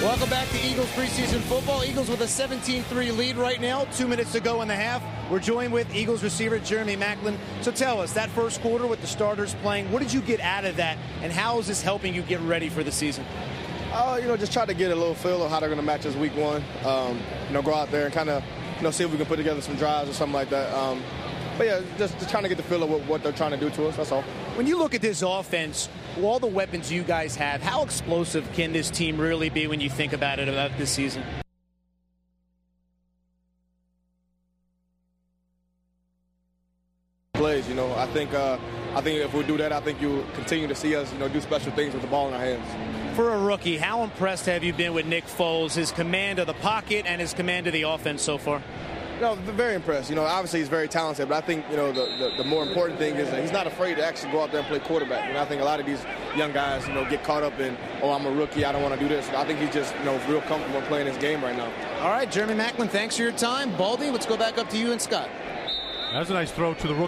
Welcome back to Eagles preseason football. Eagles with a 17-3 lead right now. 2 minutes to go in the half. We're joined with Eagles receiver Jeremy Maclin. So tell us, that first quarter with the starters playing, what did you get out of that, and how is this helping you get ready for the season? Just try to get a little feel of how they're going to match us week one. Go out there and kind of, see if we can put together some drives or something like that. But yeah, just trying to get the feel of what they're trying to do to us, that's all. When you look at this offense, all the weapons you guys have, how explosive can this team really be when you think about it about this season? Plays, I think if we do that, I think you'll continue to see us, do special things with the ball in our hands. For a rookie, how impressed have you been with Nick Foles, his command of the pocket and his command of the offense so far? Very impressed. Obviously he's very talented, but I think, the more important thing is that he's not afraid to actually go out there and play quarterback. I think a lot of these young guys, get caught up in, I'm a rookie, I don't want to do this. I think he's just, real comfortable playing his game right now. All right, Jeremy Maclin, thanks for your time. Baldy, let's go back up to you and Scott. That's a nice throw to the rookie.